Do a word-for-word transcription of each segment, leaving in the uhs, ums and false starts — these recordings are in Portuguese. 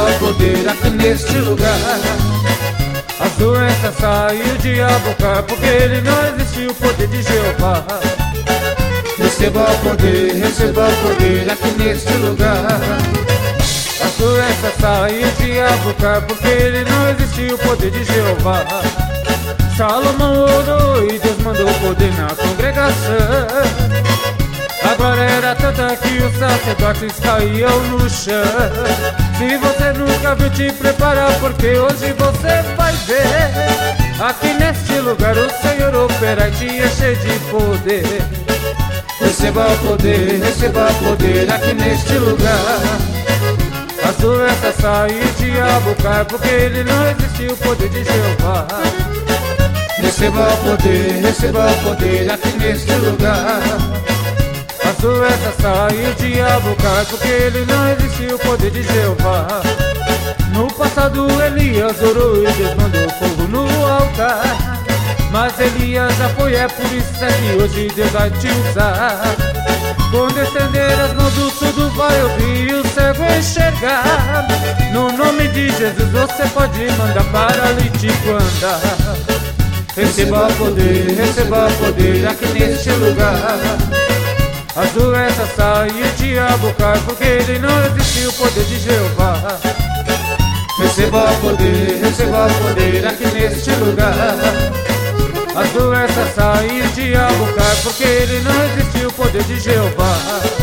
receba o poder aqui neste lugar. As doenças saem, o diabo cai, porque ele não existe o poder de Jeová. Receba o poder, receba o poder aqui neste lugar. As doenças saem, o diabo cai, porque ele não existe o poder de Jeová. Salomão orou e Deus mandou poder na congregação. A glória era tanta que os sacerdotes caíam no chão. Se você nunca viu, te preparar, porque hoje você vai ver. Aqui neste lugar o Senhor opera e te enche de poder. Receba o poder, receba o poder aqui neste lugar. As doenças saem, o diabo cai, porque ele não existe o poder de Jeová. Receba o poder, receba o poder aqui neste lugar. As doenças saem, o diabo cai, porque ele não existe o poder de Jeová. No passado Elias orou e Deus mandou fogo no altar. Mas Elias já foi, é por isso é que hoje Deus vai te usar. Quando estender as mãos, o surdo vai ouvir e o cego enxergar. No nome de Jesus você pode mandar paralítico andar. Receba o poder, receba o poder aqui neste lugar. As doenças saem, o diabo cai, porque ele não existe o poder de Jeová. Receba o poder, receba o poder aqui neste lugar. As doenças saem, o diabo cai, porque ele não existe o poder de Jeová.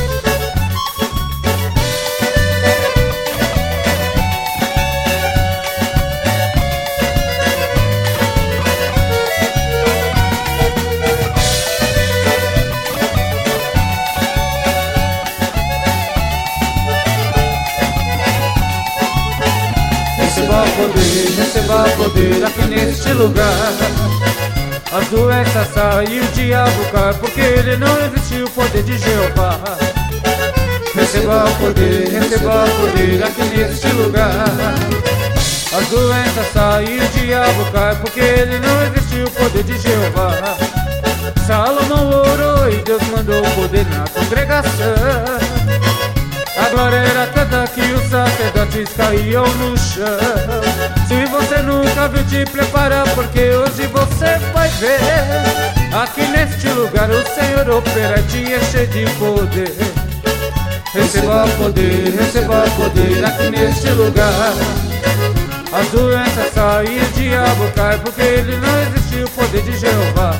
Receba o poder, receba o poder aqui neste lugar. As doenças saem, o diabo cai, porque ele não existe o poder de Jeová. Receba o poder, receba o poder aqui neste lugar. As doenças saem, o diabo cai, porque ele não existe o poder de Jeová. Salomão orou e Deus mandou poder na congregação. A glória era tanta que os sacerdotes caíam no chão. Se você nunca viu, te preparar, porque hoje você vai ver. Aqui neste lugar o Senhor opera e te enche de poder. Receba o poder, receba o poder aqui neste lugar. As doenças saem, o diabo cai, porque ele não existe o poder de Jeová.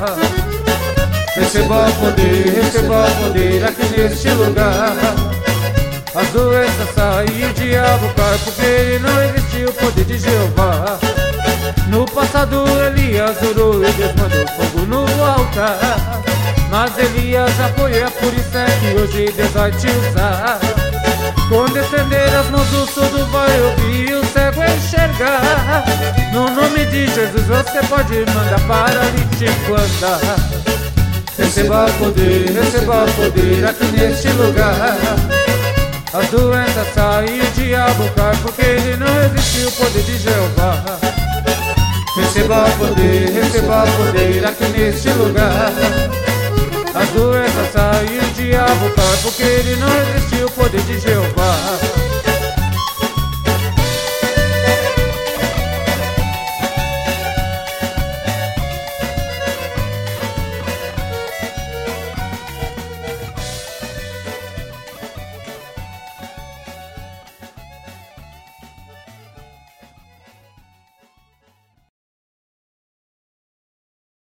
Receba o poder, receba o poder aqui neste lugar. As doenças saem, o diabo cai, porque ele não existe o poder de Jeová. No passado Elias orou e Deus mandou fogo no altar. Mas Elias já foi, é por isso é que hoje Deus vai te usar. Quando estender as mãos, o surdo vai ouvir e o cego enxergar. No nome de Jesus você pode mandar paralítico andar. Receba o poder, receba o poder aqui neste lugar. As doenças saem, o diabo cai, porque ele não existe o poder de Jeová. Receba o poder, receba o poder aqui neste lugar. As doenças saem, o diabo cai, porque ele não existe o poder de Jeová.